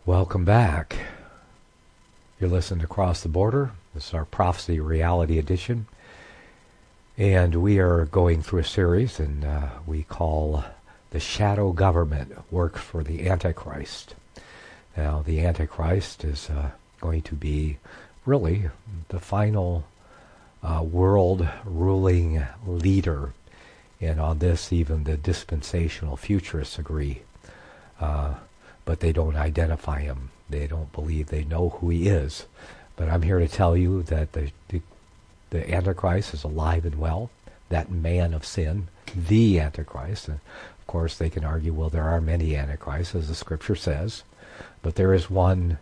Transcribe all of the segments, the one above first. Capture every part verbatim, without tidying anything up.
Welcome back. You're listening to Across the Border. This is our Prophecy Reality Edition. And we are going through a series, and uh, we call The Shadow Government Work for the Antichrist. Now, the Antichrist is uh, going to be really the final uh, world ruling leader. And on this, even the dispensational futurists agree. Uh, but they don't identify him. They don't believe they know who he is. But I'm here to tell you that the, the, the Antichrist is alive and well, that man of sin, the Antichrist. And of course, they can argue, well, there are many Antichrists, as the Scripture says, but there is one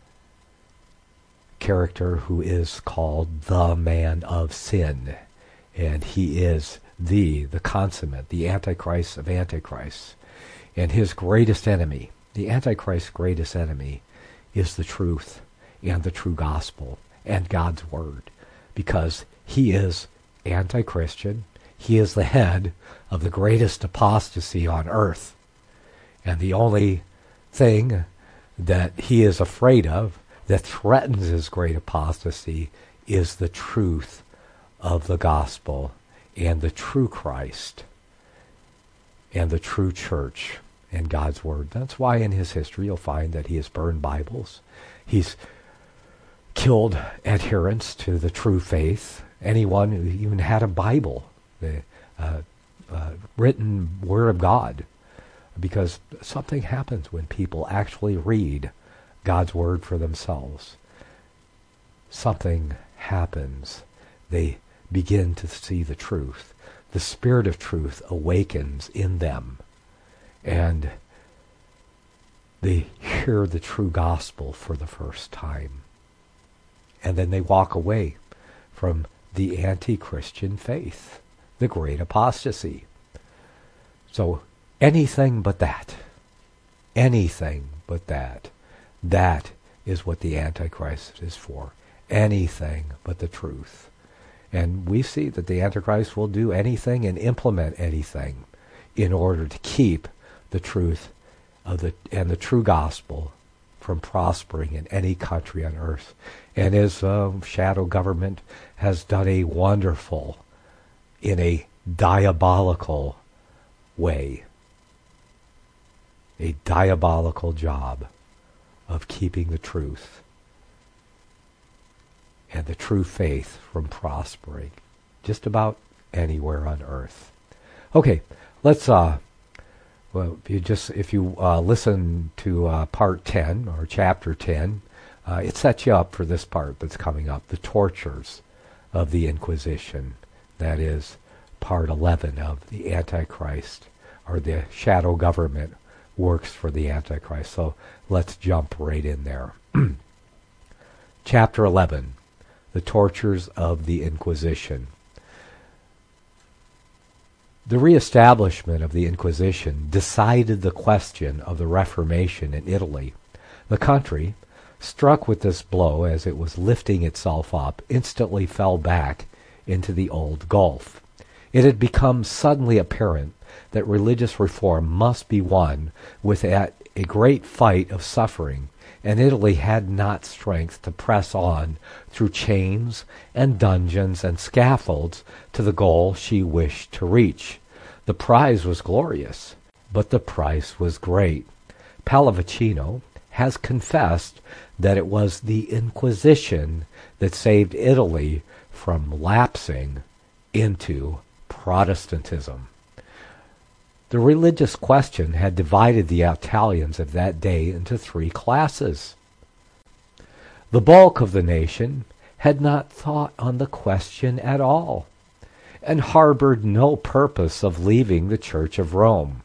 character who is called the man of sin, and he is the, the consummate, the Antichrist of Antichrists. And his greatest enemy, the Antichrist's greatest enemy, is the truth and the true gospel and God's word, because he is anti-Christian. He is the head of the greatest apostasy on earth. And the only thing that he is afraid of that threatens his great apostasy is the truth of the gospel and the true Christ and the true church and God's word. That's why in his history you'll find that he has burned Bibles. He's killed adherents to the true faith. Anyone who even had a Bible, the uh, uh, written Word of God. Because something happens when people actually read God's Word for themselves. Something happens. They begin to see the truth. The Spirit of truth awakens in them. And they hear the true gospel for the first time. And then they walk away from the anti-Christian faith, the great apostasy. So anything but that, anything but that, that is what the Antichrist is for. Anything but the truth. And we see that the Antichrist will do anything and implement anything in order to keep the truth of the and the true gospel from prospering in any country on earth. And his uh, shadow government has done a wonderful, in a diabolical way, a diabolical job of keeping the truth and the true faith from prospering just about anywhere on earth. Okay, let's uh well if you just if you uh, listen to uh, part ten or chapter ten, uh, it sets you up for this part that's coming up, the tortures of the Inquisition. That is part eleven of the Antichrist, or the shadow government works for the Antichrist. So let's jump right in there. Chapter eleven, the tortures of the Inquisition. The reestablishment of the Inquisition decided the question of the Reformation in Italy. The country, struck with this blow as it was lifting itself up, instantly fell back into the old gulf. It had become suddenly apparent that religious reform must be won with a, a great fight of suffering, and Italy had not strength to press on through chains and dungeons and scaffolds to the goal she wished to reach. The prize was glorious, but the price was great. Pallavicino has confessed that it was the Inquisition that saved Italy from lapsing into Protestantism. The religious question had divided the Italians of that day into three classes. The bulk of the nation had not thought on the question at all, and harbored no purpose of leaving the Church of Rome.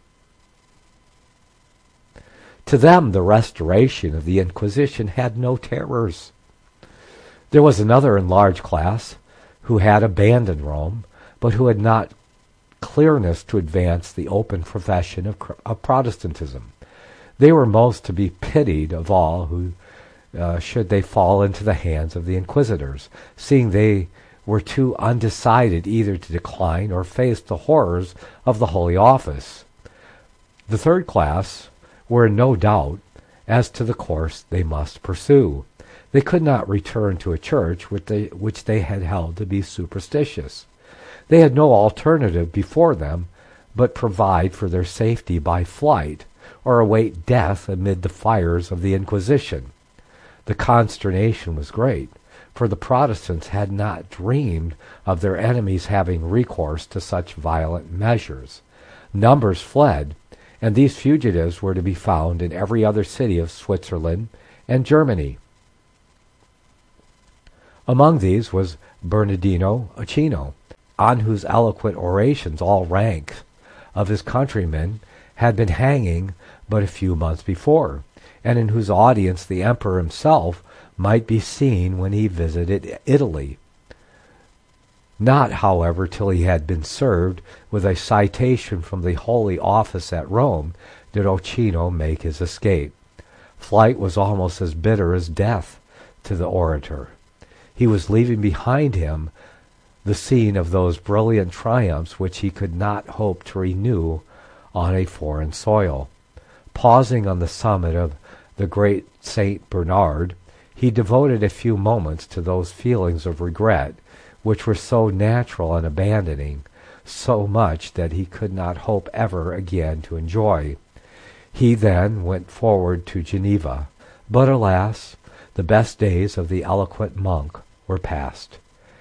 To them, the restoration of the Inquisition had no terrors. There was another and large class who had abandoned Rome, but who had not clearness to advance the open profession of, of Protestantism. They were most to be pitied of all who, uh, should they fall into the hands of the inquisitors, seeing they were too undecided either to decline or face the horrors of the Holy Office. The third class were in no doubt as to the course they must pursue. They could not return to a church which they, which they had held to be superstitious. They had no alternative before them but provide for their safety by flight, or await death amid the fires of the Inquisition. The consternation was great, for the Protestants had not dreamed of their enemies having recourse to such violent measures. Numbers fled, and these fugitives were to be found in every other city of Switzerland and Germany. Among these was Bernardino Ochino, on whose eloquent orations all ranks of his countrymen had been hanging but a few months before, and in whose audience the emperor himself might be seen when he visited Italy. Not, however, till he had been served with a citation from the Holy Office at Rome did Ochino make his escape. Flight was almost as bitter as death to the orator. He was leaving behind him the scene of those brilliant triumphs which he could not hope to renew on a foreign soil. Pausing on the summit of the great Saint Bernard, he devoted a few moments to those feelings of regret which were so natural and abandoning so much that he could not hope ever again to enjoy. He then went forward to Geneva, but alas, the best days of the eloquent monk were past.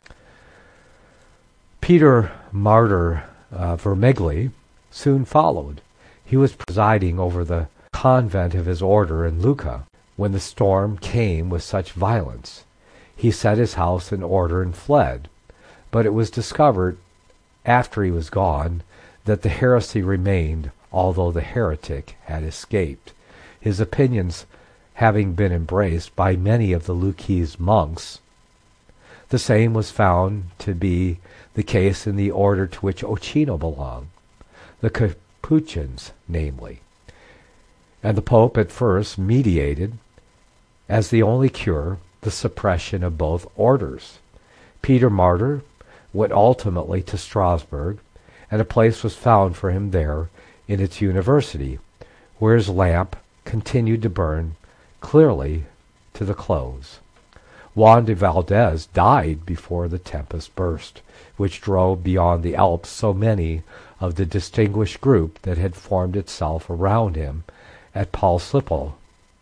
Peter Martyr uh, Vermigli soon followed. He was presiding over the convent of his order in Lucca when the storm came with such violence. He set his house in order and fled, but it was discovered after he was gone that the heresy remained, although the heretic had escaped. His opinions having been embraced by many of the Lucchese monks, the same was found to be the case in the order to which Ochino belonged, the Capuchins, namely. And the Pope at first mediated, as the only cure, the suppression of both orders. Peter Martyr went ultimately to Strasbourg, and a place was found for him there in its university, where his lamp continued to burn clearly to the close. Juan de Valdez died before the tempest burst, which drove beyond the Alps so many of the distinguished group that had formed itself around him at Paulslippel,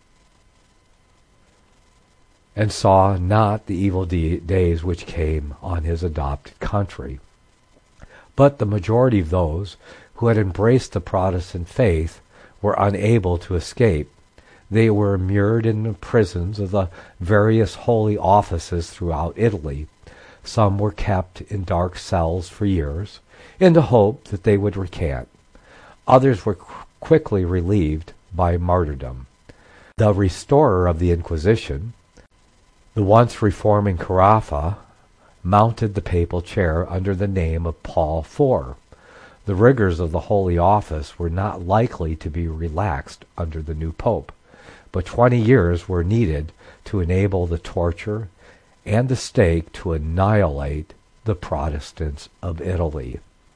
and saw not the evil de- days which came on his adopted country. But the majority of those who had embraced the Protestant faith were unable to escape. They were immured in the prisons of the various holy offices throughout Italy. Some were kept in dark cells for years, in the hope that they would recant. Others were qu- quickly relieved by martyrdom. The restorer of the Inquisition, the once reforming Carafa, mounted the papal chair under the name of Paul the Fourth. The rigors of the Holy Office were not likely to be relaxed under the new pope, but twenty years were needed to enable the torture and the stake to annihilate the Protestants of Italy.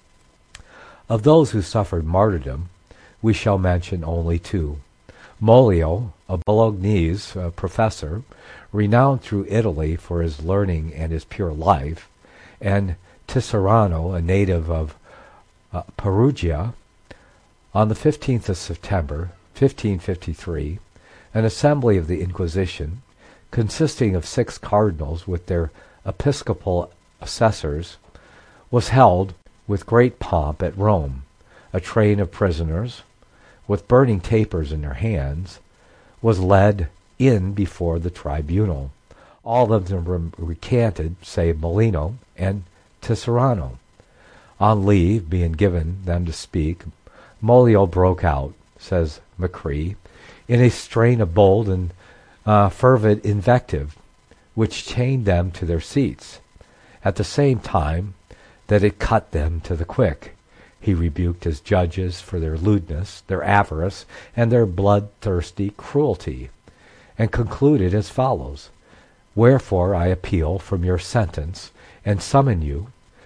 Of those who suffered martyrdom, we shall mention only two. Molio, a Bolognese uh, professor, renowned through Italy for his learning and his pure life, and Tiserano, a native of uh, Perugia. On the fifteenth of September, fifteen fifty-three, an assembly of the Inquisition, consisting of six cardinals with their episcopal assessors, was held with great pomp at Rome. A train of prisoners, with burning tapers in their hands, was led in before the tribunal. All of them were recanted, save Molino and Tiserano. On leave being given them to speak, Molio broke out, says Macri, in a strain of bold and uh, fervid invective, which chained them to their seats, at the same time that it cut them to the quick. He rebuked his judges for their lewdness, their avarice, and their bloodthirsty cruelty, and concluded as follows: Wherefore I appeal from your sentence, and summon you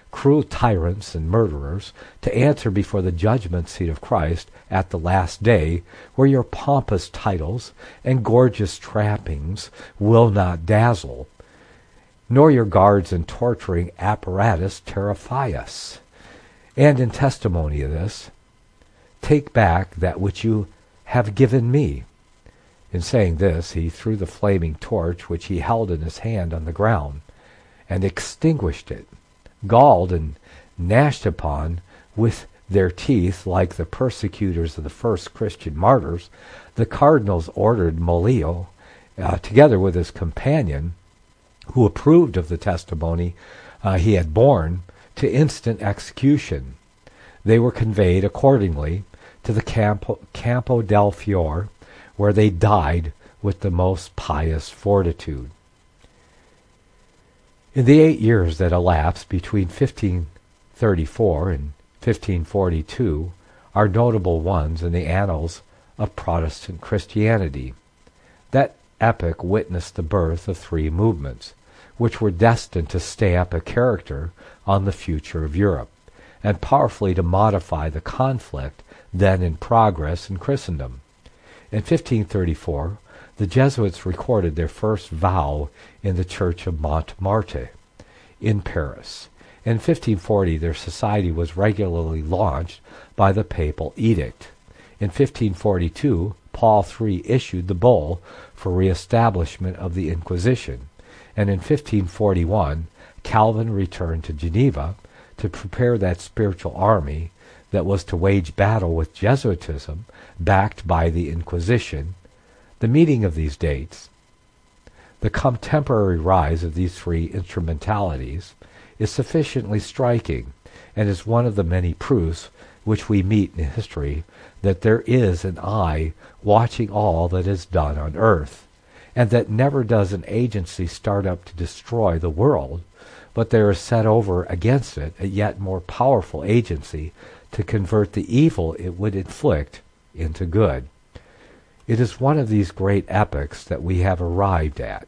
cruel tyrants and murderers, to answer before the judgment seat of Christ at the last day, where your pompous titles and gorgeous trappings will not dazzle, nor your guards and torturing apparatus terrify us. And in testimony of this, take back that which you have given me. In saying this, he threw the flaming torch which he held in his hand on the ground, and extinguished it. Galled and gnashed upon with their teeth like the persecutors of the first Christian martyrs, the cardinals ordered Molio, uh, together with his companion, who approved of the testimony uh, he had borne, to instant execution. They were conveyed accordingly to the Campo, Campo del Fiore, where they died with the most pious fortitude. In the eight years that elapsed between fifteen thirty-four and fifteen forty-two are notable ones in the annals of Protestant Christianity. That epoch witnessed the birth of three movements, which were destined to stamp a character on the future of Europe, and powerfully to modify the conflict then in progress in Christendom. In fifteen thirty-four, the Jesuits recorded their first vow in the Church of Montmartre in Paris. In fifteen forty, their society was regularly launched by the papal edict. In fifteen forty-two, Paul the Third issued the bull for re-establishment of the Inquisition, and in fifteen forty-one, Calvin returned to Geneva to prepare that spiritual army that was to wage battle with Jesuitism, backed by the Inquisition. The meeting of these dates, the contemporary rise of these three instrumentalities, is sufficiently striking, and is one of the many proofs which we meet in history that there is an eye watching all that is done on earth, and that never does an agency start up to destroy the world, but there is set over against it a yet more powerful agency to convert the evil it would inflict into good. It is one of these great epochs that we have arrived at.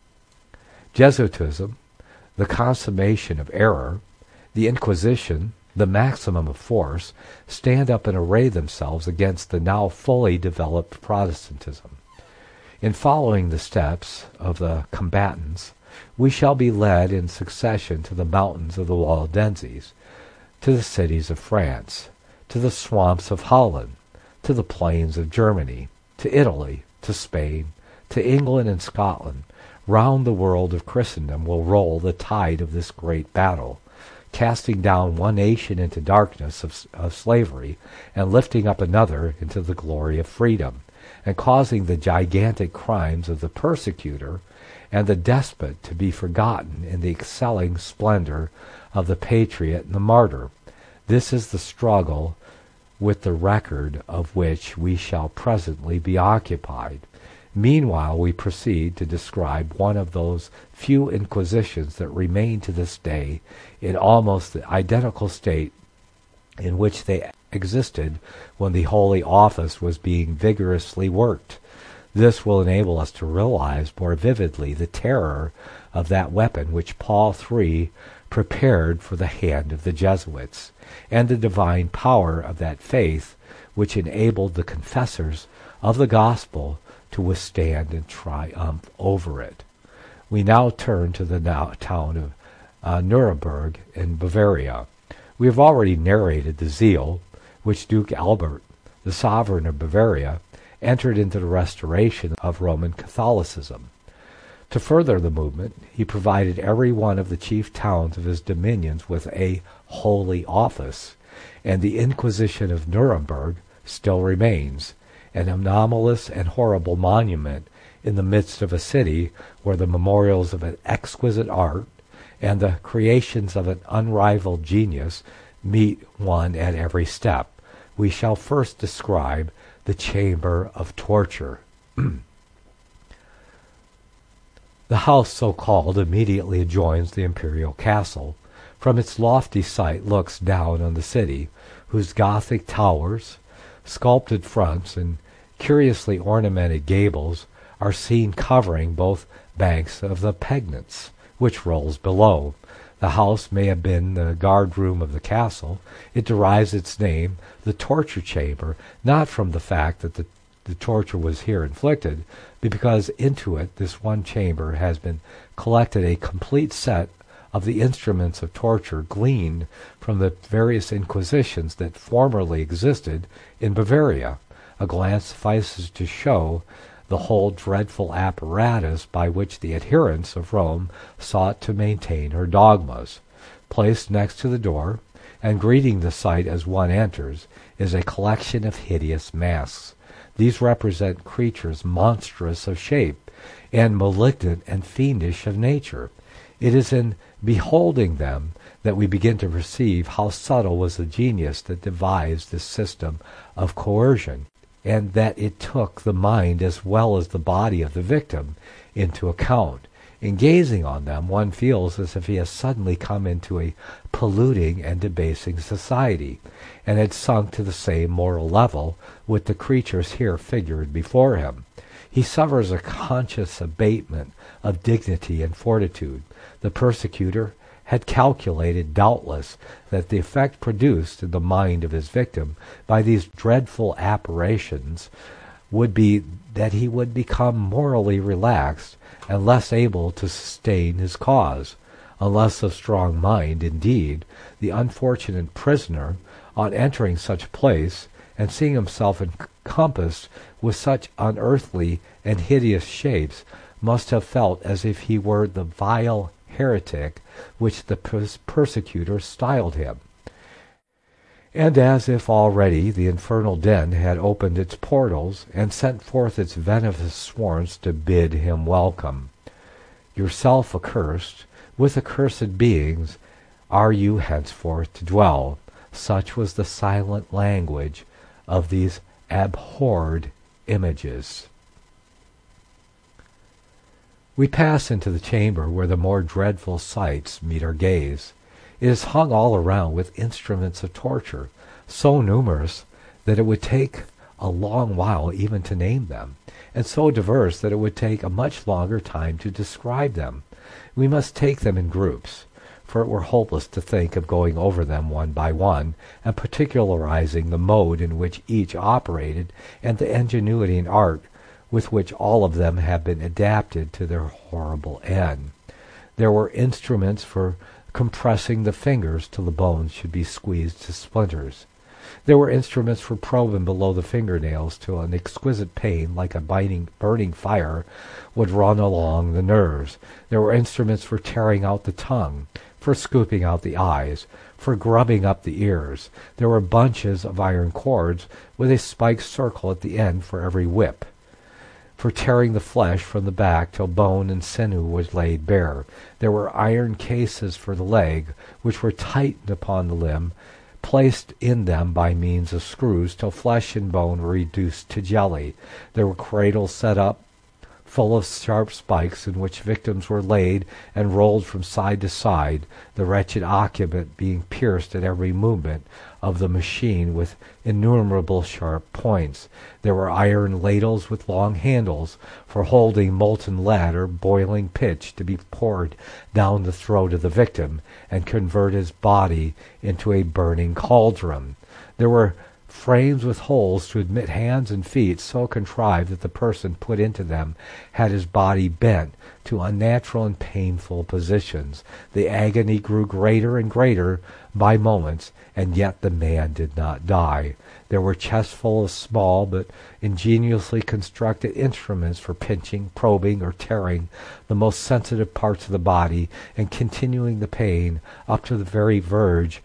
Jesuitism, the consummation of error, the Inquisition, the maximum of force, stand up and array themselves against the now fully developed Protestantism. In following the steps of the combatants, we shall be led in succession to the mountains of the Waldenses, to the cities of France, to the swamps of Holland, to the plains of Germany, to Italy, to Spain, to England and Scotland. Round the world of Christendom will roll the tide of this great battle, casting down one nation into darkness of, of slavery, and lifting up another into the glory of freedom, and causing the gigantic crimes of the persecutor and the despot to be forgotten in the excelling splendor of the patriot and the martyr. This is the struggle with the record of which we shall presently be occupied. Meanwhile, we proceed to describe one of those few inquisitions that remain to this day in almost the identical state in which they existed when the Holy Office was being vigorously worked. This will enable us to realize more vividly the terror of that weapon which Paul the Third prepared for the hand of the Jesuits, and the divine power of that faith which enabled the confessors of the gospel to withstand and triumph over it. We now turn to the now town of uh, Nuremberg in Bavaria. We have already narrated the zeal which Duke Albert, the sovereign of Bavaria, entered into the restoration of Roman Catholicism. To further the movement, he provided every one of the chief towns of his dominions with a holy office, and the Inquisition of Nuremberg still remains, an anomalous and horrible monument in the midst of a city where the memorials of an exquisite art and the creations of an unrivaled genius meet one at every step. We shall first describe the chamber of torture. The house so called immediately adjoins the imperial castle. From its lofty site looks down on the city, whose Gothic towers, sculpted fronts, and curiously ornamented gables are seen covering both banks of the Pegnitz, which rolls below. The house may have been the guard room of the castle. It derives its name, the torture chamber, not from the fact that the, the torture was here inflicted, but because into it, this one chamber, has been collected a complete set of the instruments of torture gleaned from the various inquisitions that formerly existed in Bavaria. A glance suffices to show the whole dreadful apparatus by which the adherents of Rome sought to maintain her dogmas. Placed next to the door, and greeting the sight as one enters, is a collection of hideous masks. These represent creatures monstrous of shape, and malignant and fiendish of nature. It is in beholding them that we begin to perceive how subtle was the genius that devised this system of coercion, and that it took the mind as well as the body of the victim into account. In gazing on them, one feels as if he has suddenly come into a polluting and debasing society, and had sunk to the same moral level with the creatures here figured before him. He suffers a conscious abatement of dignity and fortitude. The persecutor had calculated, doubtless, that the effect produced in the mind of his victim by these dreadful apparitions would be that he would become morally relaxed and less able to sustain his cause. Unless of strong mind, indeed, the unfortunate prisoner, on entering such a place, and seeing himself encompassed with such unearthly and hideous shapes, must have felt as if he were the vile heretic which the pers- persecutor styled him, and as if already the infernal den had opened its portals and sent forth its venomous swarms to bid him welcome. Yourself accursed, with accursed beings are you henceforth to dwell. Such was the silent language of these abhorred images. We pass into the chamber where the more dreadful sights meet our gaze. It is hung all around with instruments of torture, so numerous that it would take a long while even to name them, and so diverse that it would take a much longer time to describe them. We must take them in groups, for it were hopeless to think of going over them one by one, and particularizing the mode in which each operated, and the ingenuity and art with which all of them have been adapted to their horrible end. There were instruments for compressing the fingers till the bones should be squeezed to splinters. There were instruments for probing below the fingernails till an exquisite pain, like a biting, burning fire, would run along the nerves. There were instruments for tearing out the tongue, for scooping out the eyes, for grubbing up the ears. There were bunches of iron cords with a spiked circle at the end for every whip, for tearing the flesh from the back till bone and sinew was laid bare. There were iron cases for the leg, which were tightened upon the limb, placed in them by means of screws till flesh and bone were reduced to jelly. There were cradles set up full of sharp spikes, in which victims were laid and rolled from side to side, the wretched occupant being pierced at every movement of the machine with innumerable sharp points. There were iron ladles with long handles for holding molten lead or boiling pitch to be poured down the throat of the victim and convert his body into a burning cauldron. There were frames with holes to admit hands and feet so contrived that the person put into them had his body bent to unnatural and painful positions. The agony grew greater and greater by moments, and yet the man did not die. There were chests full of small but ingeniously constructed instruments for pinching, probing, or tearing the most sensitive parts of the body, and continuing the pain up to the very verge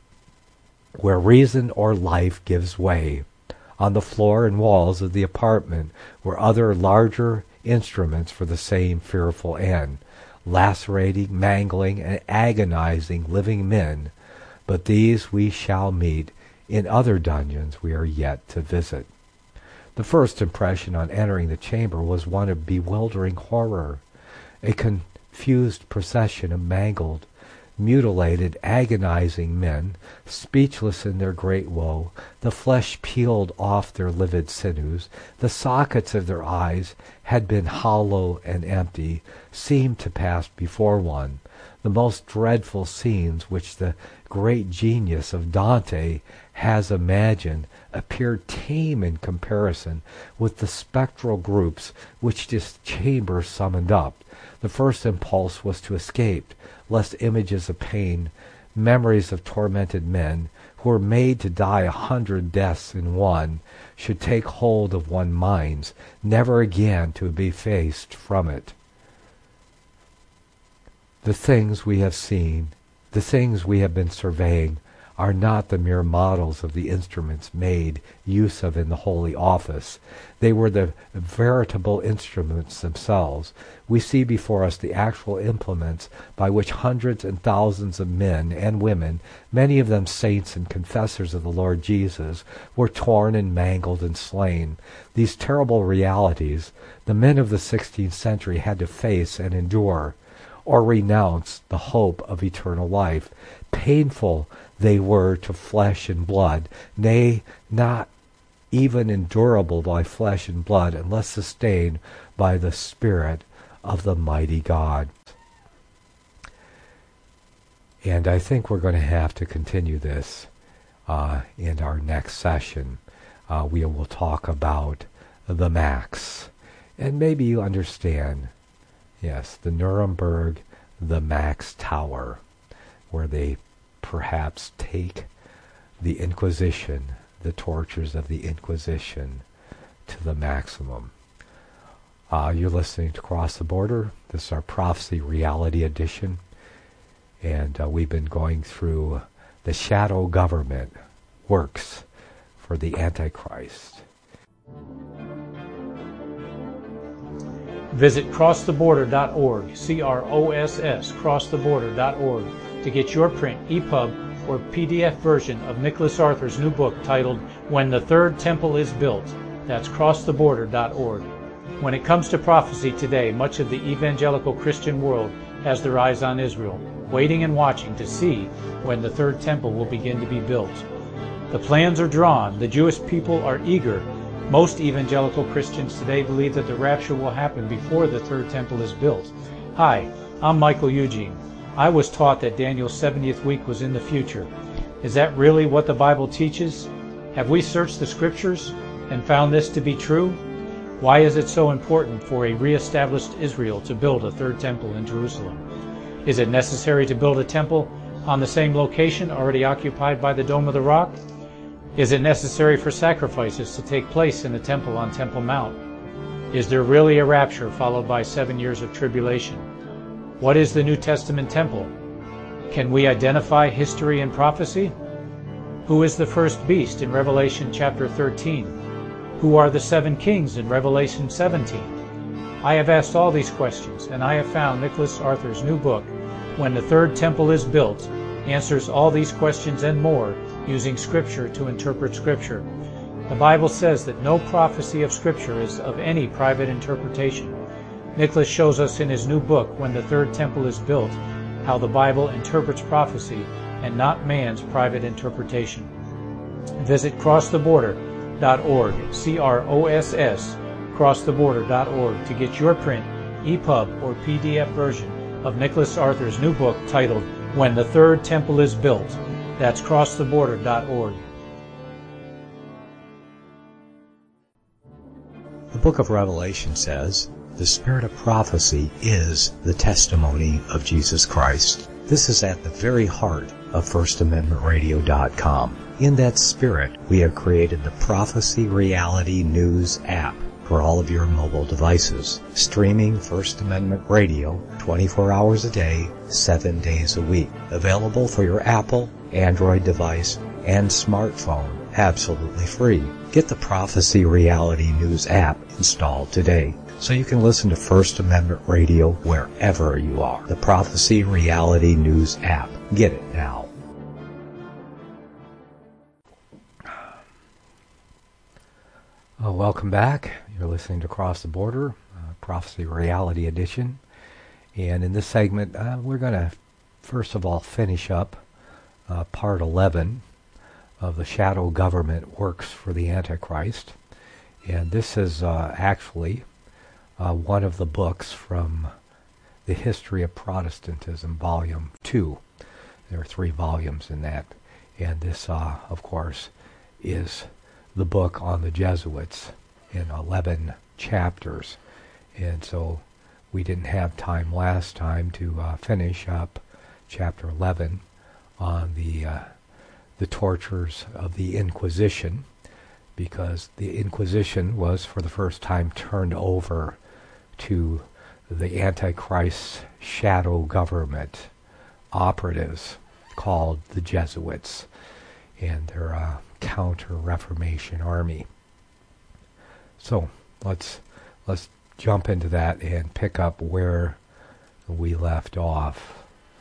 where reason or life gives way. On the floor and walls of the apartment were other larger instruments for the same fearful end, lacerating, mangling, and agonizing living men. But these we shall meet in other dungeons we are yet to visit. The first impression on entering the chamber was one of bewildering horror. A confused procession of mangled, mutilated, agonizing men, speechless in their great woe, the flesh peeled off their livid sinews, the sockets of their eyes had been hollow and empty, seemed to pass before one. The most dreadful scenes which the great genius of Dante has imagined appear tame in comparison with the spectral groups which this chamber summoned up. The first impulse was to escape, lest images of pain, memories of tormented men, who were made to die a hundred deaths in one, should take hold of one's minds, never again to be effaced from it. The things we have seen, the things we have been surveying, are not the mere models of the instruments made use of in the Holy Office. They were the veritable instruments themselves. We see before us the actual implements by which hundreds and thousands of men and women, many of them saints and confessors of the Lord Jesus, were torn and mangled and slain. These terrible realities the men of the sixteenth century had to face and endure, or renounce the hope of eternal life. Painful they were to flesh and blood, nay, not even endurable by flesh and blood, unless sustained by the Spirit of the mighty God. And I think we're going to have to continue this uh, in our next session. Uh, we will talk about the Max. And maybe you understand, yes, the Nuremberg, the Max Tower, where they perhaps take the Inquisition, the tortures of the Inquisition, to the maximum. Uh, you're listening to Cross the Border. This is our Prophecy Reality Edition. And uh, we've been going through the shadow government works for the Antichrist. Visit cross the border dot org, C R O S S, cross the border dot org, to get your print, E P U B, or P D F version of Nicholas Arthur's new book titled When the Third Temple is Built. That's cross the border dot org. When it comes to prophecy today, much of the evangelical Christian world has their eyes on Israel, waiting and watching to see when the third temple will begin to be built. The plans are drawn. The Jewish people are eager. Most evangelical Christians today believe that the rapture will happen before the third temple is built. Hi, I'm Michael Eugene. I was taught that Daniel's seventieth week was in the future. Is that really what the Bible teaches? Have we searched the Scriptures and found this to be true? Why is it so important for a re-established Israel to build a third temple in Jerusalem? Is it necessary to build a temple on the same location already occupied by the Dome of the Rock? Is it necessary for sacrifices to take place in the temple on Temple Mount? Is there really a rapture followed by seven years of tribulation? What is the New Testament temple? Can we identify history and prophecy? Who is the first beast in Revelation chapter thirteen? Who are the seven kings in Revelation seventeen? I have asked all these questions, and I have found Nicholas Arthur's new book, When the Third Temple is Built, answers all these questions and more using Scripture to interpret Scripture. The Bible says that no prophecy of Scripture is of any private interpretation. Nicholas shows us in his new book, When the Third Temple is Built, how the Bible interprets prophecy and not man's private interpretation. Visit cross the border dot org, C R O S S, cross the border dot org, to get your print, E P U B, or P D F version of Nicholas Arthur's new book titled When the Third Temple is Built. That's cross the border dot org. The book of Revelation says, the spirit of prophecy is the testimony of Jesus Christ. This is at the very heart of First Amendment Radio dot com. In that spirit, we have created the Prophecy Reality News app for all of your mobile devices, streaming First Amendment Radio twenty-four hours a day, seven days a week. Available for your Apple, Android device, and smartphone, absolutely free. Get the Prophecy Reality News app installed today, so you can listen to First Amendment Radio wherever you are. The Prophecy Reality News app. Get it now. Uh, welcome back. You're listening to Cross the Border, uh, Prophecy Reality Edition. And in this segment, uh, we're going to, first of all, finish up uh, part eleven of the Shadow Government Works for the Antichrist. And this is uh, actually uh, one of the books from The History of Protestantism, Volume two. There are three volumes in that. And this, uh, of course, is the book on the Jesuits in eleven chapters. And so we didn't have time last time to uh, finish up chapter eleven on the uh, the tortures of the Inquisition, because the Inquisition was for the first time turned over to the Antichrist's shadow government operatives called the Jesuits and their uh, counter-Reformation army. So let's let's jump into that and pick up where we left off.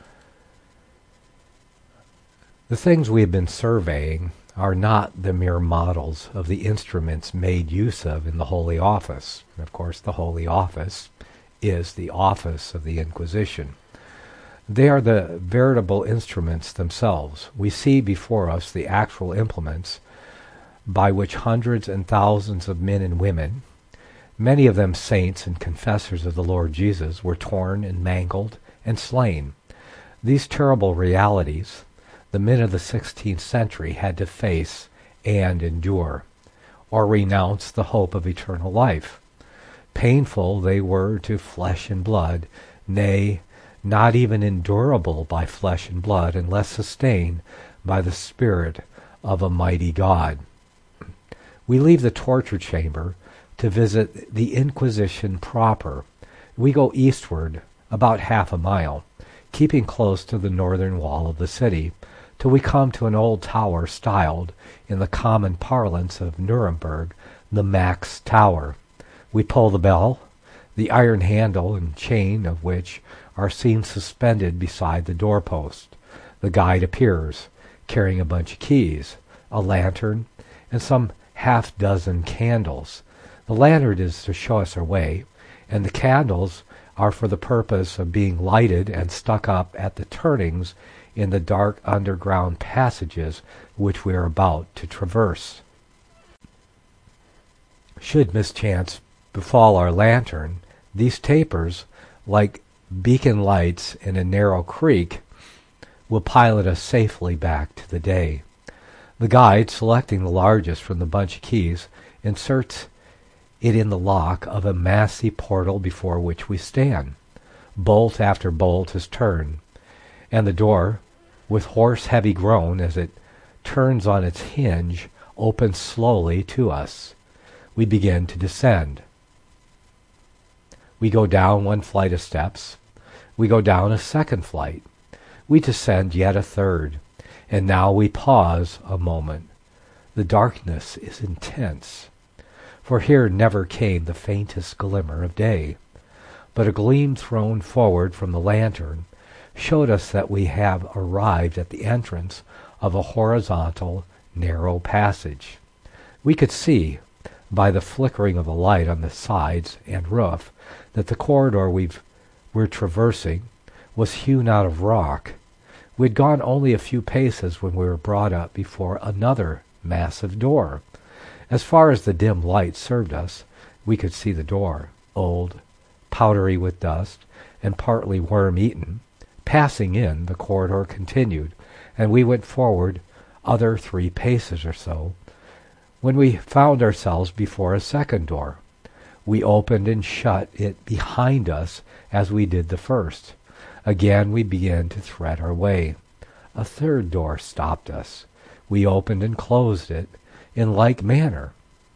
The things we have been surveying are not the mere models of the instruments made use of in the Holy Office. And of course, the Holy Office is the office of the Inquisition. They are the veritable instruments themselves. We see before us the actual implements by which hundreds and thousands of men and women, many of them saints and confessors of the Lord Jesus, were torn and mangled and slain. These terrible realities the men of the sixteenth century had to face and endure, or renounce the hope of eternal life. Painful they were to flesh and blood, nay, not even endurable by flesh and blood, unless sustained by the Spirit of a mighty God. We leave the torture chamber to visit the Inquisition proper. We go eastward about half a mile, keeping close to the northern wall of the city, till we come to an old tower styled, in the common parlance of Nuremberg, the Max Tower. We pull the bell, the iron handle and chain of which are seen suspended beside the doorpost. The guide appears, carrying a bunch of keys, a lantern, and some half-dozen candles. The lantern is to show us our way, and the candles are for the purpose of being lighted and stuck up at the turnings in the dark underground passages which we are about to traverse. Should mischance befall our lantern, these tapers, like beacon lights in a narrow creek, will pilot us safely back to the day. The guide, selecting the largest from the bunch of keys, inserts it in the lock of a massy portal before which we stand. Bolt after bolt is turned, and the door, with hoarse-heavy groan as it turns on its hinge, opens slowly to us. We begin to descend. We go down one flight of steps. We go down a second flight. We descend yet a third. And now we pause a moment. The darkness is intense, for here never came the faintest glimmer of day. But a gleam thrown forward from the lantern showed us that we have arrived at the entrance of a horizontal, narrow passage. We could see, by the flickering of the light on the sides and roof, that the corridor we were traversing was hewn out of rock. We had gone only a few paces when we were brought up before another massive door. As far as the dim light served us, we could see the door, old, powdery with dust, and partly worm-eaten. Passing in, the corridor continued, and we went forward other three paces or so, when we found ourselves before a second door. We opened and shut it behind us as we did the first. Again we began to thread our way. A third door stopped us. We opened and closed it in like manner.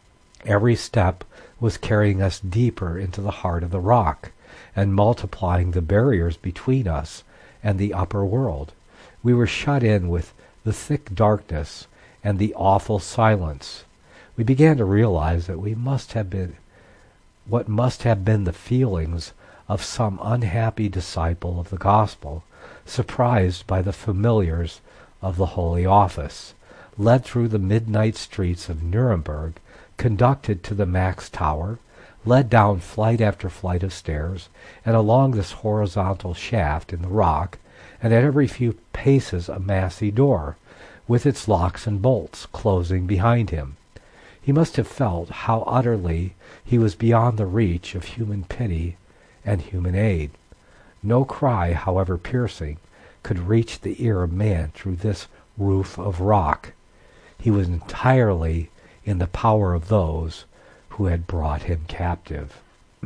Every step was carrying us deeper into the heart of the rock, and multiplying the barriers between us and the upper world. We were shut in with the thick darkness and the awful silence. We began to realize that we must have been what must have been the feelings of some unhappy disciple of the gospel, surprised by the familiars of the Holy Office, led through the midnight streets of Nuremberg, conducted to the Max Tower, led down flight after flight of stairs, and along this horizontal shaft in the rock, and at every few paces a massy door, with its locks and bolts, closing behind him. He must have felt how utterly he was beyond the reach of human pity and human aid. No cry, however piercing, could reach the ear of man through this roof of rock. He was entirely in the power of those who had brought him captive.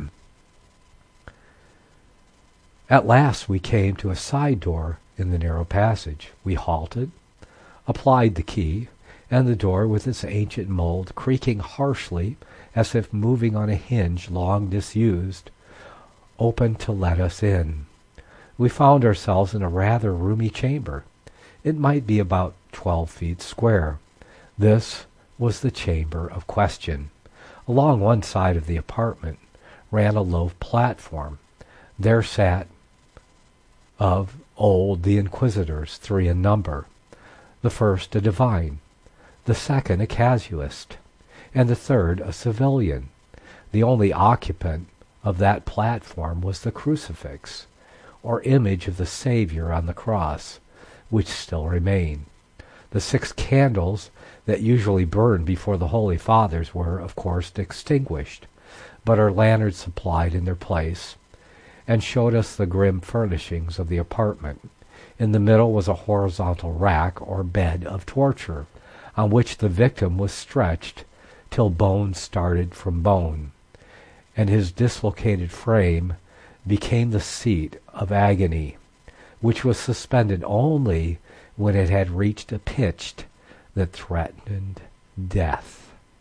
At last we came to a side door in the narrow passage. We halted, applied the key, and the door, with its ancient mold creaking harshly as if moving on a hinge long disused, opened to let us in. We found ourselves in a rather roomy chamber. It might be about twelve feet square. This was the chamber of question. Along one side of the apartment ran a low platform. There sat, of old, the inquisitors, three in number. The first a divine, the second a casuist, and the third a civilian. The only occupant of that platform was the crucifix, or image of the Savior on the cross, which still remained. The six candles that usually burned before the Holy Fathers were, of course, extinguished, but our lanterns supplied in their place, and showed us the grim furnishings of the apartment. In the middle was a horizontal rack or bed of torture, on which the victim was stretched till bone started from bone, and his dislocated frame became the seat of agony, which was suspended only when it had reached a pitch that threatened death.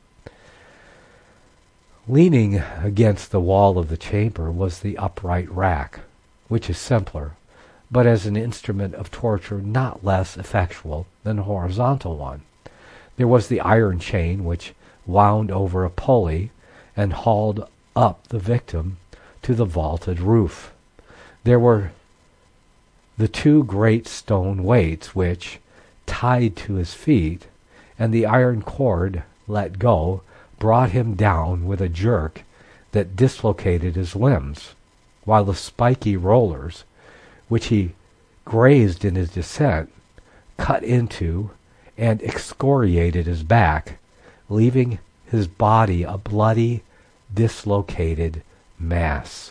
Leaning against the wall of the chamber was the upright rack, which is simpler, but as an instrument of torture not less effectual than the horizontal one. There was the iron chain which wound over a pulley and hauled up the victim to the vaulted roof. There were the two great stone weights which, tied to his feet, and the iron cord let go, brought him down with a jerk that dislocated his limbs, while the spiky rollers, which he grazed in his descent, cut into and excoriated his back, leaving his body a bloody, dislocated mass.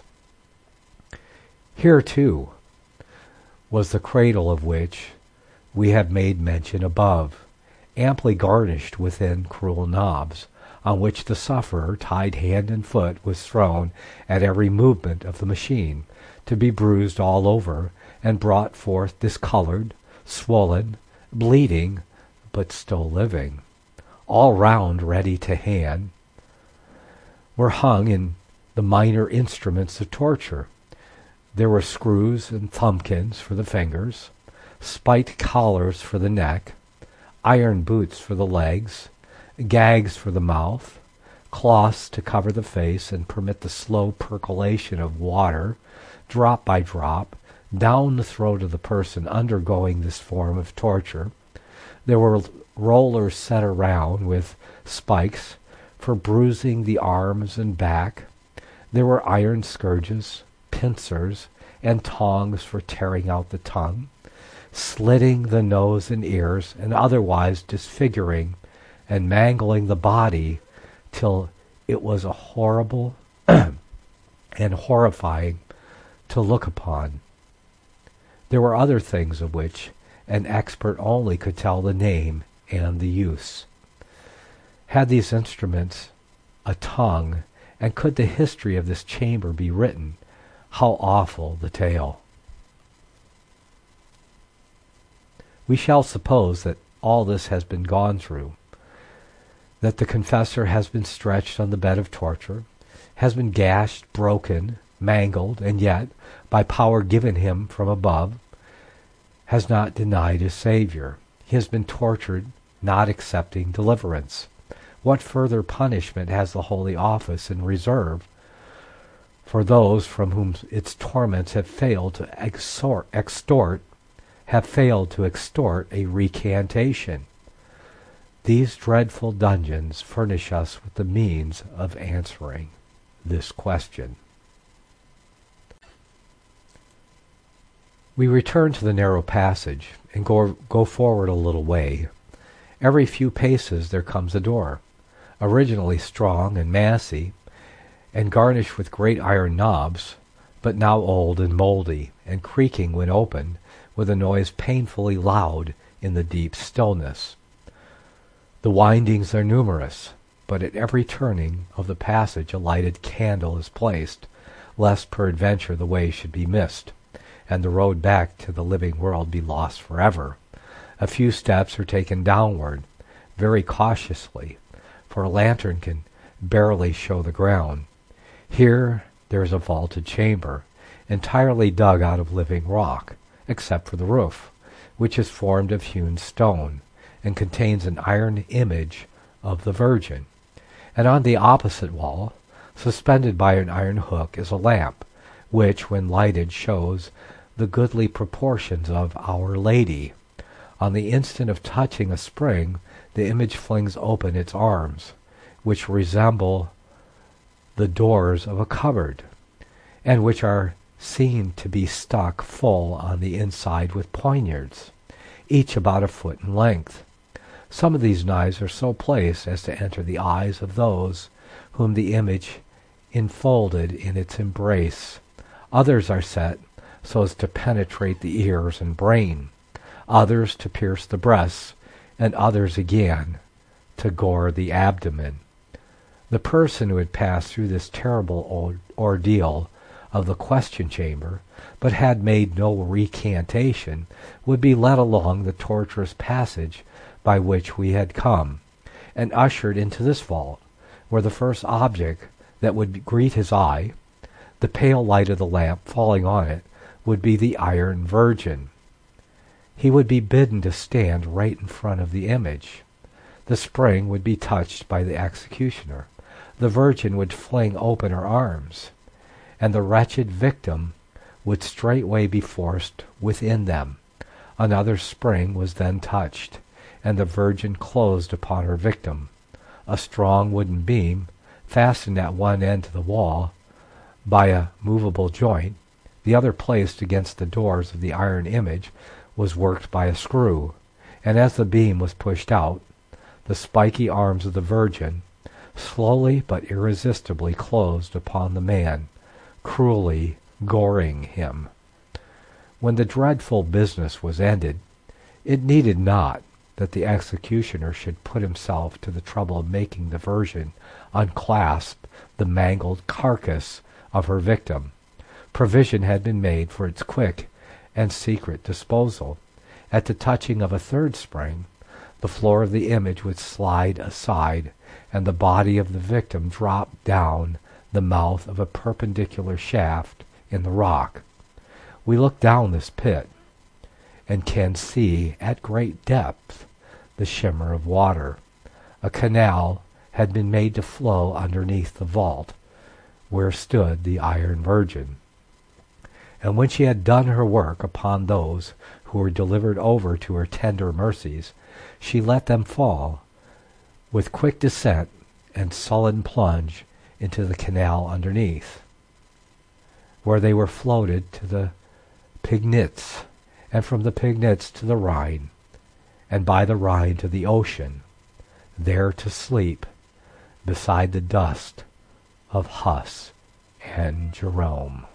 Here, too, was the cradle of which we have made mention above, amply garnished within cruel knobs, on which the sufferer, tied hand and foot, was thrown at every movement of the machine, to be bruised all over, and brought forth discolored, swollen, bleeding, but still living. All round, ready to hand, were hung in the minor instruments of torture. There were screws and thumbkins for the fingers, spiked collars for the neck, iron boots for the legs, gags for the mouth, cloths to cover the face and permit the slow percolation of water, drop by drop, down the throat of the person undergoing this form of torture. There were rollers set around with spikes for bruising the arms and back. There were iron scourges, pincers, and tongs for tearing out the tongue, slitting the nose and ears, and otherwise disfiguring and mangling the body till it was a horrible and horrifying to look upon. There were other things of which an expert only could tell the name and the use. Had these instruments a tongue, and could the history of this chamber be written, how awful the tale! We shall suppose that all this has been gone through, that the confessor has been stretched on the bed of torture, has been gashed, broken, mangled, and yet, by power given him from above, has not denied his Savior. He has been tortured, not accepting deliverance. What further punishment has the Holy Office in reserve for those from whom its torments have failed to extort, extort have failed to extort a recantation? These dreadful dungeons furnish us with the means of answering this question. We return to the narrow passage and go, go forward a little way. Every few paces there comes a door, originally strong and massy, and garnished with great iron knobs, but now old and moldy, and creaking when opened, with a noise painfully loud in the deep stillness. The windings are numerous, but at every turning of the passage a lighted candle is placed, lest peradventure the way should be missed, and the road back to the living world be lost forever. A few steps are taken downward, very cautiously, for a lantern can barely show the ground. Here there is a vaulted chamber, entirely dug out of living rock, except for the roof, which is formed of hewn stone, and contains an iron image of the Virgin. And on the opposite wall, suspended by an iron hook, is a lamp, which, when lighted, shows the goodly proportions of Our Lady. On the instant of touching a spring, the image flings open its arms, which resemble the doors of a cupboard, and which are seen to be stuck full on the inside with poniards, each about a foot in length. Some of these knives are so placed as to enter the eyes of those whom the image enfolded in its embrace. Others are set so as to penetrate the ears and brain, others to pierce the breasts, and others again to gore the abdomen. The person who had passed through this terrible ordeal of the question chamber, but had made no recantation, would be led along the tortuous passage by which we had come, and ushered into this vault, where the first object that would greet his eye, the pale light of the lamp falling on it, would be the Iron Virgin. He would be bidden to stand right in front of the image. The spring would be touched by the executioner. The Virgin would fling open her arms, and the wretched victim would straightway be forced within them. Another spring was then touched, and the Virgin closed upon her victim. A strong wooden beam, fastened at one end to the wall by a movable joint, the other placed against the doors of the iron image, was worked by a screw, and as the beam was pushed out, the spiky arms of the Virgin slowly but irresistibly closed upon the man, cruelly goring him. When the dreadful business was ended, it needed not that the executioner should put himself to the trouble of making the Virgin unclasp the mangled carcass of her victim. Provision had been made for its quick and secret disposal. At the touching of a third spring, the floor of the image would slide aside, and the body of the victim drop down the mouth of a perpendicular shaft in the rock. We look down this pit, and can see at great depth the shimmer of water. A canal had been made to flow underneath the vault, where stood the Iron Virgin. And when she had done her work upon those who were delivered over to her tender mercies, she let them fall with quick descent and sullen plunge into the canal underneath, where they were floated to the Pignitz, and from the Pignitz to the Rhine, and by the Rhine to the ocean, there to sleep beside the dust of Huss and Jerome.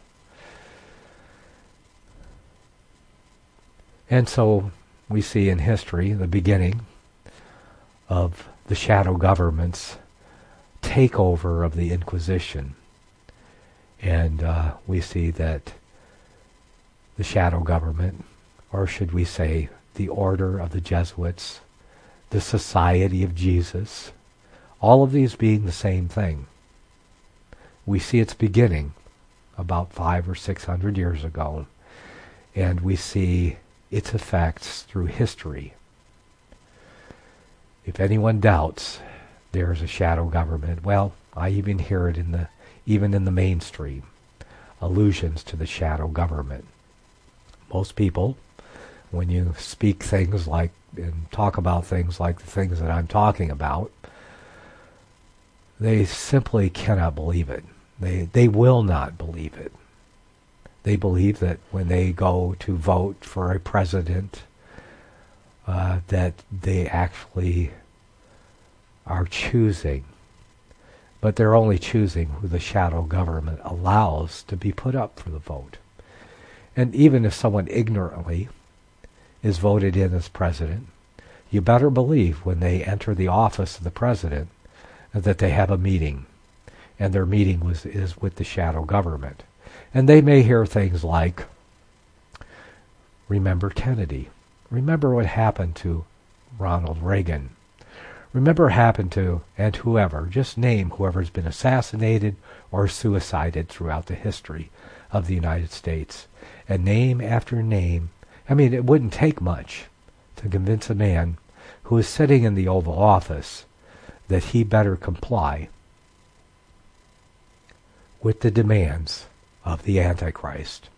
And so we see in history the beginning of the shadow government's takeover of the Inquisition. And uh, we see that the shadow government, or should we say the order of the Jesuits, the Society of Jesus, all of these being the same thing. We see its beginning about five or six hundred years ago, and we see its effects through history. If anyone doubts there's a shadow government, well, I even hear it in the even in the mainstream, allusions to the shadow government. Most people, when you speak things like and talk about things like the things that I'm talking about, they simply cannot believe it. They they will not believe it. They believe that when they go to vote for a president, uh, that they actually are choosing but they're only choosing who the shadow government allows to be put up for the vote. And even if someone ignorantly is voted in as president, you better believe when they enter the office of the president that they have a meeting, and their meeting was is with the shadow government. And they may hear things like, remember Kennedy. Remember what happened to Ronald Reagan. Remember what happened to, and whoever, just name whoever's been assassinated or suicided throughout the history of the United States. And name after name. I mean, it wouldn't take much to convince a man who is sitting in the Oval Office that he better comply with the demands of the Antichrist,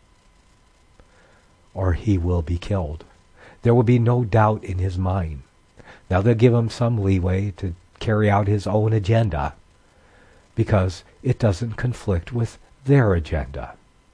or he will be killed. There will be no doubt in his mind. Now they'll give him some leeway to carry out his own agenda because it doesn't conflict with their agenda.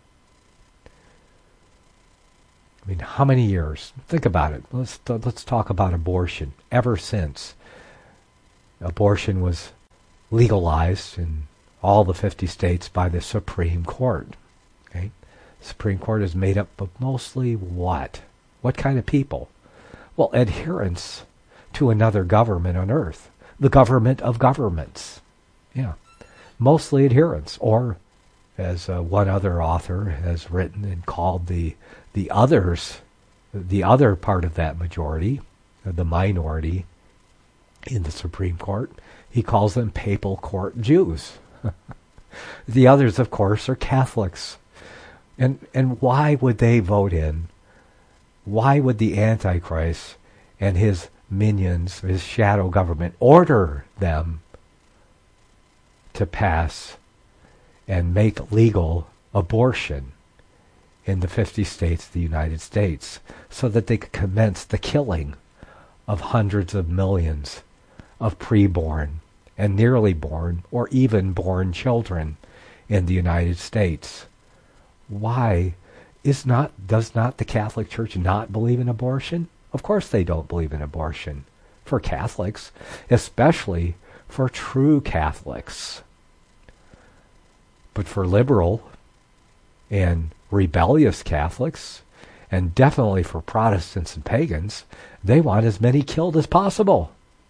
I mean, how many years? Think about it. Let's let's talk about abortion. Ever since abortion was legalized in all the fifty states by the Supreme Court. Okay? The Supreme Court is made up of mostly what? What kind of people? Well, adherents to another government on earth. The government of governments. Yeah. Mostly adherents. Or, as uh, one other author has written and called the the others, the other part of that majority, the minority in the Supreme Court, he calls them papal court Jews. The others, of course, are Catholics. And and why would they vote in? Why would the Antichrist and his minions, his shadow government, order them to pass and make legal abortion in the fifty states of the United States so that they could commence the killing of hundreds of millions of preborn and nearly born or even born children in the United States? Why is not does not the Catholic Church not believe in abortion? Of course they don't believe in abortion. For Catholics, especially for true Catholics. But for liberal and rebellious Catholics, and definitely for Protestants and pagans, they want as many killed as possible.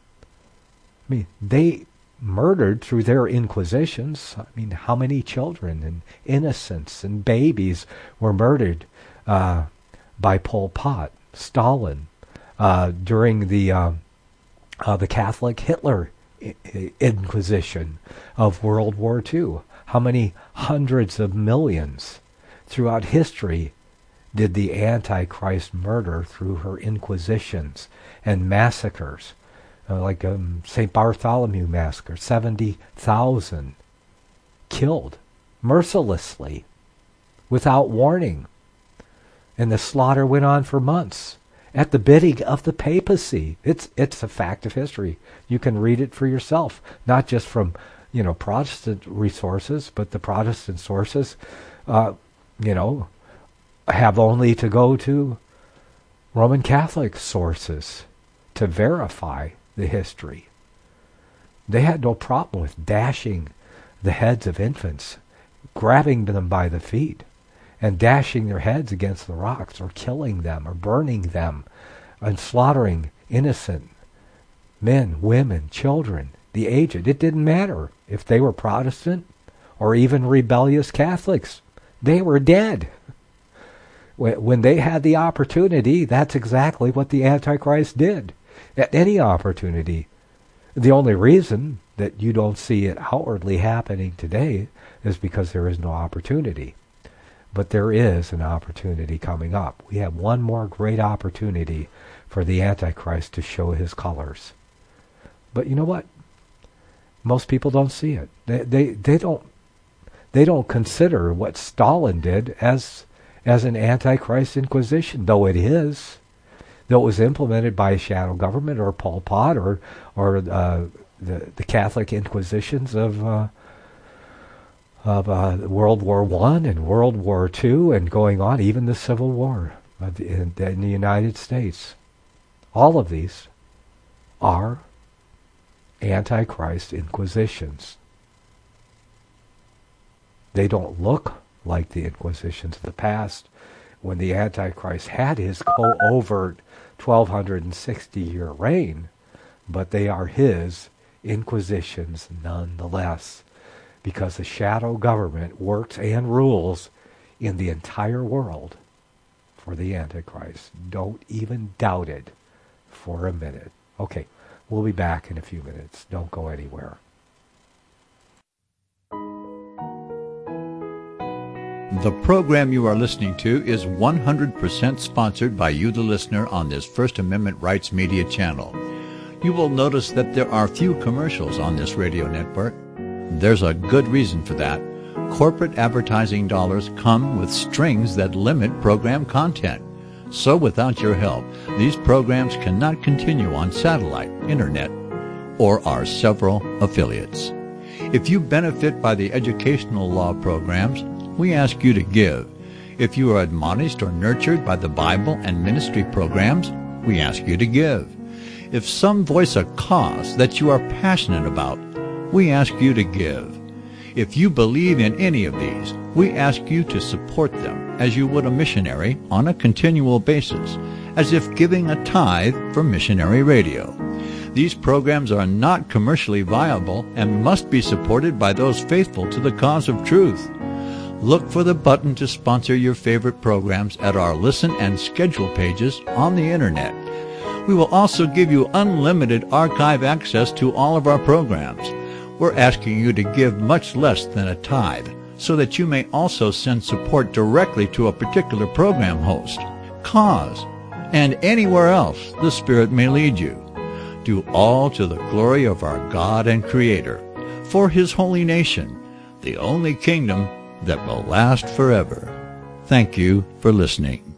I mean, they murdered through their inquisitions. I mean, how many children and innocents and babies were murdered uh, by Pol Pot, Stalin, uh, during the uh, uh, the Catholic Hitler I- Inquisition of World War Two? How many hundreds of millions throughout history did the Antichrist murder through her inquisitions and massacres? Uh, like um, Saint Bartholomew Massacre, seventy thousand killed mercilessly, without warning. And the slaughter went on for months at the bidding of the papacy. It's it's a fact of history. You can read it for yourself, not just from you know Protestant resources, but the Protestant sources, uh, you know, have only to go to Roman Catholic sources to verify the history. They had no problem with dashing the heads of infants, grabbing them by the feet, and dashing their heads against the rocks, or killing them, or burning them, and slaughtering innocent men, women, children, the aged. It didn't matter if they were Protestant or even rebellious Catholics. They were dead. When they had the opportunity, that's exactly what the Antichrist did. At any opportunity. The only reason that you don't see it outwardly happening today is because there is no opportunity. But there is an opportunity coming up. We have one more great opportunity for the Antichrist to show his colors. But you know what? Most people don't see it. They they, they don't they don't consider what Stalin did as as an Antichrist Inquisition, though it is. Though it was implemented by a shadow government, or Pol Pot, or or uh, the the Catholic Inquisitions of uh, of uh, World War One and World War Two, and going on, even the Civil War in, in the United States. All of these are Antichrist Inquisitions. They don't look like the Inquisitions of the past, when the Antichrist had his covert twelve sixty year reign, but they are his Inquisitions nonetheless, because the shadow government works and rules in the entire world for the Antichrist. Don't even doubt it for a minute. Okay, we'll be back in a few minutes. Don't go anywhere. The program you are listening to is one hundred percent sponsored by you, the listener, on this First Amendment Rights Media channel. You will notice that there are few commercials on this radio network. There's a good reason for that. Corporate advertising dollars come with strings that limit program content. So without your help, these programs cannot continue on satellite, internet, or our several affiliates. If you benefit by the educational law programs, we ask you to give. If you are admonished or nurtured by the Bible and ministry programs, we ask you to give. If some voice a cause that you are passionate about, we ask you to give. If you believe in any of these, we ask you to support them as you would a missionary on a continual basis, as if giving a tithe for missionary radio. These programs are not commercially viable and must be supported by those faithful to the cause of truth. Look for the button to sponsor your favorite programs at our listen and schedule pages on the internet. We will also give you unlimited archive access to all of our programs. We're asking you to give much less than a tithe, so that you may also send support directly to a particular program host, cause, and anywhere else the Spirit may lead you. Do all to the glory of our God and Creator, for His holy nation, the only kingdom that will last forever. Thank you for listening.